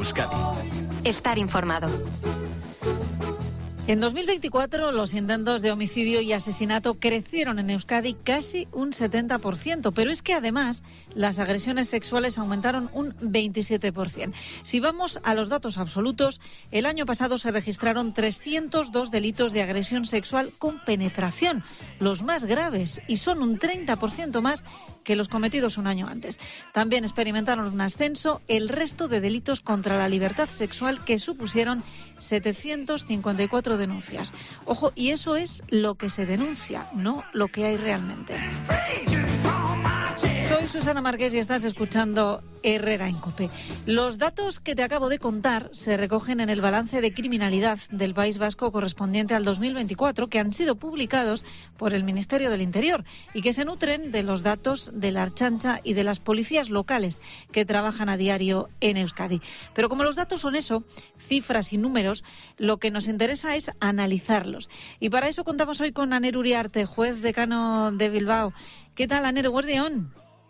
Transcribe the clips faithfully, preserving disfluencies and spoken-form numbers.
Euskadi. Estar informado. En dos mil veinticuatro los intentos de homicidio y asesinato crecieron en Euskadi casi un setenta por ciento, pero es que además las agresiones sexuales aumentaron un veintisiete por ciento. Si vamos a los datos absolutos, el año pasado se registraron trescientos dos delitos de agresión sexual con penetración, los más graves, y son un treinta por ciento más que los cometidos un año antes. También experimentaron un ascenso el resto de delitos contra la libertad sexual, que supusieron setecientas cincuenta y cuatro denuncias. Ojo, y eso es lo que se denuncia, no lo que hay realmente. Soy Susana Márquez y estás escuchando Herrera en COPE. Los datos que te acabo de contar se recogen en el balance de criminalidad del País Vasco correspondiente al dos mil veinticuatro, que han sido publicados por el Ministerio del Interior y que se nutren de los datos de la Ertzaintza y de las policías locales que trabajan a diario en Euskadi. Pero como los datos son eso, cifras y números, lo que nos interesa es analizarlos. Y para eso contamos hoy con Aner Uriarte, juez decano de Bilbao. ¿Qué tal, Aner? Guardión.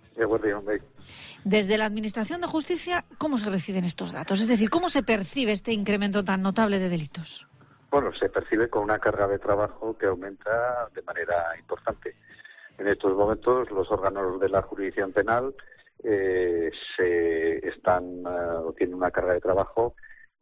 Desde la Administración de Justicia, ¿cómo se reciben estos datos? Es decir, ¿cómo se percibe este incremento tan notable de delitos? Bueno, se percibe con una carga de trabajo que aumenta de manera importante. En estos momentos, los órganos de la jurisdicción penal eh, se están uh, tienen una carga de trabajo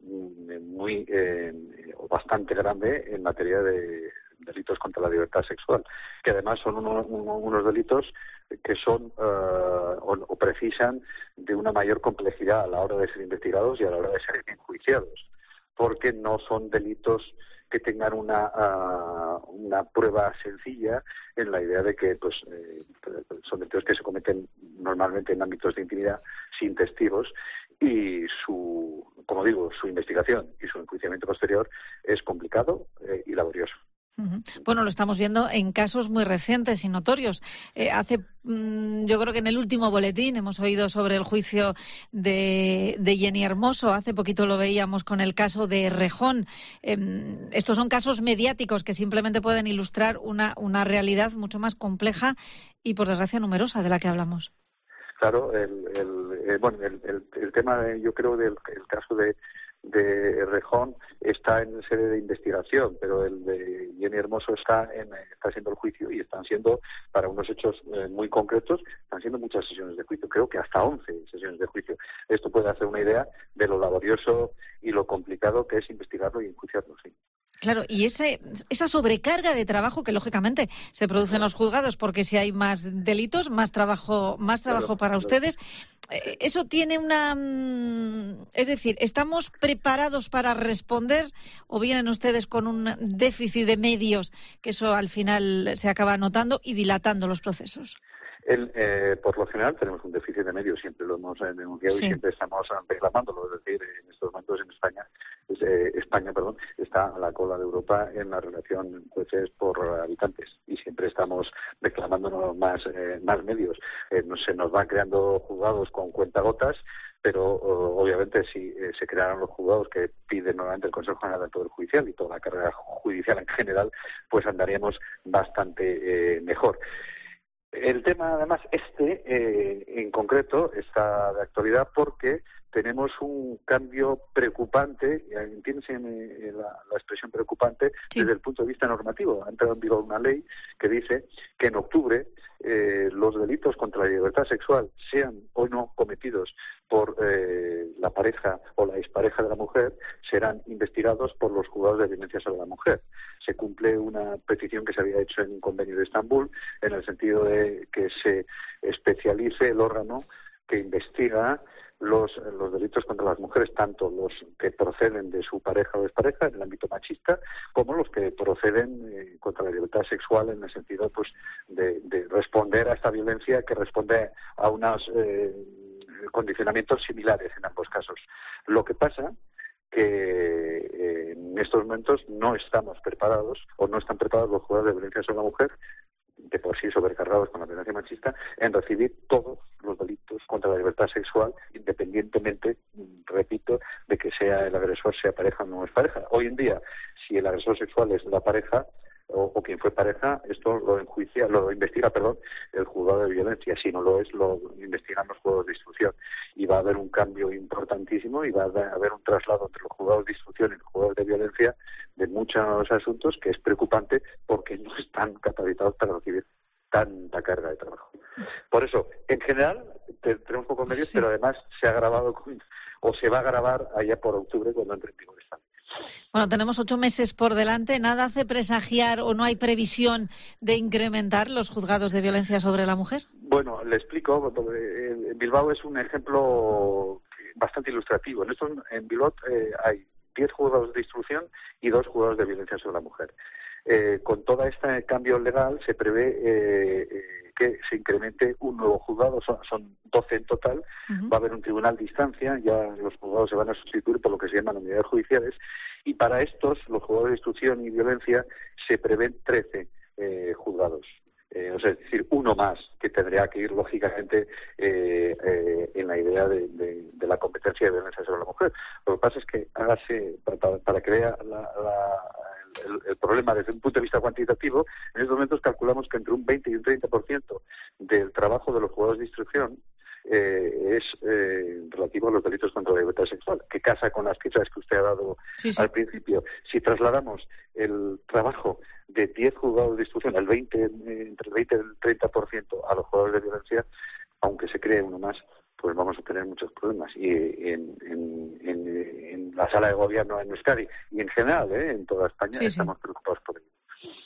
muy eh, o bastante grande en materia de delitos contra la libertad sexual, que además son uno, uno, unos delitos que son uh, o, o precisan de una mayor complejidad a la hora de ser investigados y a la hora de ser enjuiciados, porque no son delitos que tengan una uh, una prueba sencilla, en la idea de que pues eh, son delitos que se cometen normalmente en ámbitos de intimidad sin testigos, y su, como digo, su investigación y su enjuiciamiento posterior es complicado eh, y laborioso. Bueno, lo estamos viendo en casos muy recientes y notorios. Eh, hace, mmm, yo creo que en el último boletín hemos oído sobre el juicio de, de Jenny Hermoso. Hace poquito lo veíamos con el caso de Rejón. Eh, estos son casos mediáticos que simplemente pueden ilustrar una, una realidad mucho más compleja y, por desgracia, numerosa de la que hablamos. Claro, el, el, eh, bueno, el, el, el tema, de, yo creo, del el caso de de Rejón está en sede de investigación, pero el de Jenny Hermoso está en, está siendo el juicio, y están siendo, para unos hechos eh, muy concretos, están siendo muchas sesiones de juicio, creo que hasta once sesiones de juicio. Esto puede hacer una idea de lo laborioso y lo complicado que es investigarlo y enjuiciarlo, sí. Claro, y ese, esa sobrecarga de trabajo que lógicamente se produce en los juzgados, porque si hay más delitos, más trabajo, más trabajo claro, para claro. ustedes. Eh, eso tiene una, es decir, ¿estamos preparados para responder o vienen ustedes con un déficit de medios que eso al final se acaba notando y dilatando los procesos? El, eh, por lo general tenemos un déficit de medios, siempre lo hemos eh, denunciado sí. y siempre estamos reclamándolo. Es decir, en estos momentos en España, pues, eh, España perdón, está a la cola de Europa en la relación jueces por habitantes, y siempre estamos reclamándonos más, eh, más medios. Eh, no, se nos van creando juzgados con cuentagotas, pero uh, obviamente si eh, se crearan los juzgados que pide normalmente el Consejo General del Poder Judicial y toda la carrera judicial en general, pues andaríamos bastante eh, mejor. El tema, además, este eh, en concreto está de actualidad porque tenemos un cambio preocupante, entiéndese la, la expresión preocupante, sí. desde el punto de vista normativo. Ha entrado en vigor una ley que dice que en octubre eh, los delitos contra la libertad sexual, sean o no cometidos por eh, la pareja o la expareja de la mujer, serán investigados por los juzgados de violencia sobre la mujer. Se cumple una petición que se había hecho en un convenio de Estambul, en el sentido de que se especialice el órgano que investiga los, los delitos contra las mujeres, tanto los que proceden de su pareja o expareja en el ámbito machista, como los que proceden eh, contra la libertad sexual, en el sentido pues de, de responder a esta violencia, que responde a unos eh, condicionamientos similares en ambos casos. Lo que pasa que eh, en estos momentos no estamos preparados, o no están preparados los juzgados de violencia sobre la mujer, de por sí sobrecargados con la violencia machista, en recibir todos los delitos contra la libertad sexual, independientemente, repito, de que sea el agresor sea pareja o no es pareja. Hoy en día, si el agresor sexual es la pareja, o, o quien fue pareja, esto lo enjuicia, lo investiga, perdón, el juzgado de violencia. Si no lo es, lo investigan los juzgados de instrucción. Y va a haber un cambio importantísimo y va a haber un traslado entre los juzgados de instrucción y los juzgados de violencia de muchos asuntos, que es preocupante porque no están capacitados para recibir tanta carga de trabajo. Por eso, en general, te, tenemos pocos medios, sí. Pero además se ha agravado con, o se va a agravar allá por octubre cuando entre en vigor esta ley. Bueno, tenemos ocho meses por delante. ¿Nada hace presagiar o no hay previsión de incrementar los juzgados de violencia sobre la mujer? Bueno, le explico. Bilbao es un ejemplo bastante ilustrativo. En, esto, en Bilbao eh, hay diez juzgados de instrucción y dos juzgados de violencia sobre la mujer. Eh, con todo este cambio legal se prevé eh, eh, que se incremente un nuevo juzgado, son, son doce en total. Uh-huh. Va a haber un tribunal de instancia, ya los juzgados se van a sustituir por lo que se llaman unidades judiciales, y para estos, los juzgados de instrucción y violencia, se prevén trece eh, juzgados. Eh, o sea, es decir, uno más, que tendría que ir, lógicamente, eh, eh, en la idea de, de, de la competencia de violencia sobre la mujer. Lo que pasa es que, hágase, para, para que vea la, la, el, el problema desde un punto de vista cuantitativo, en estos momentos calculamos que entre un veinte y un treinta por ciento del trabajo de los juzgados de instrucción Eh, es eh, relativo a los delitos contra la libertad sexual, que casa con las cifras que usted ha dado sí, sí. al principio. Si trasladamos el trabajo de diez juzgados de instrucción, el veinte, entre el veinte y el treinta por ciento a los juzgados de violencia, aunque se cree uno más, pues vamos a tener muchos problemas. Y en, en, en, en la sala de gobierno en Euskadi y en general ¿eh? en toda España sí, estamos sí. preocupados por ello.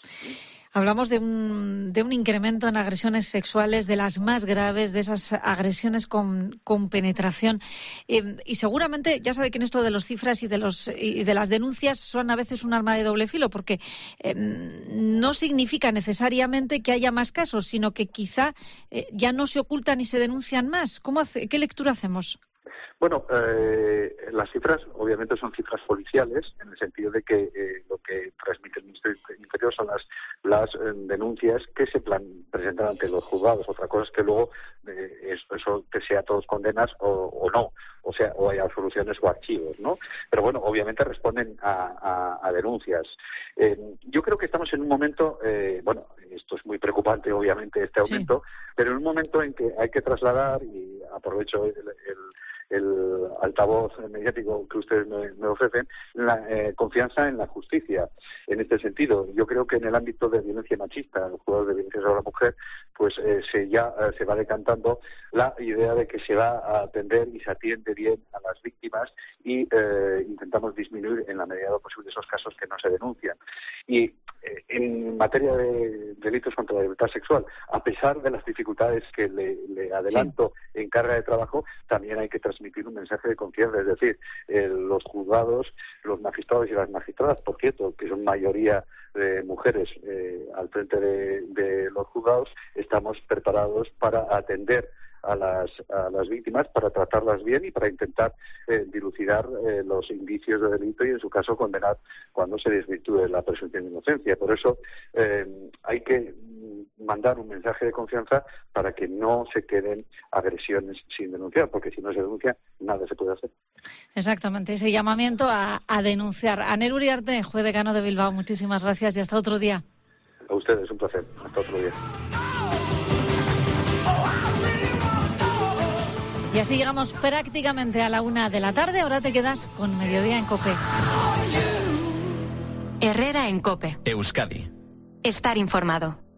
Hablamos de un, de un incremento en agresiones sexuales, de las más graves, de esas agresiones con, con penetración. Eh, y seguramente, ya sabe que en esto de las cifras y de, los, y de las denuncias son a veces un arma de doble filo, porque eh, no significa necesariamente que haya más casos, sino que quizá eh, ya no se ocultan y se denuncian más. ¿Cómo hace, ¿Qué lectura hacemos? Bueno, eh, las cifras obviamente son cifras policiales, en el sentido de que eh, lo que transmite el Ministerio del Interior son las, las eh, denuncias que se plan, presentan ante los juzgados. Otra cosa es que luego eh, eso, eso que sea todos condenas o, o no, o sea, o hay absoluciones o archivos, ¿no? Pero bueno, obviamente responden a, a, a denuncias. Eh, yo creo que estamos en un momento, eh, bueno, esto es muy preocupante obviamente este aumento, sí. pero en un momento en que hay que trasladar, y aprovecho el, el el altavoz mediático que ustedes me, me ofrecen, la eh, confianza en la justicia. En este sentido, yo creo que en el ámbito de violencia machista, los juzgados de violencia sobre la mujer, pues eh, se ya eh, se va decantando la idea de que se va a atender y se atiende bien a las víctimas y eh, intentamos disminuir en la medida de lo posible esos casos que no se denuncian. Y eh, en materia de delitos contra la libertad sexual, a pesar de las dificultades que le, le adelanto sí. en carga de trabajo, también hay que transmitir un mensaje de confianza, es decir, eh, los juzgados, los magistrados y las magistradas, por cierto, que son mayoría de mujeres eh, al frente de, de los juzgados, estamos preparados para atender a las a las víctimas, para tratarlas bien y para intentar eh, dilucidar eh, los indicios de delito y en su caso condenar cuando se desvirtúe la presunción de inocencia. Por eso eh, hay que mandar un mensaje de confianza para que no se queden agresiones sin denunciar, porque si no se denuncia, nada se puede hacer. Exactamente, ese llamamiento a, a denunciar. Aner Uriarte, juez decano de Bilbao, muchísimas gracias y hasta otro día. A ustedes, un placer. Hasta otro día. Y así llegamos prácticamente a la una de la tarde. Ahora te quedas con Mediodía en COPE. Herrera en COPE. Euskadi. Estar informado.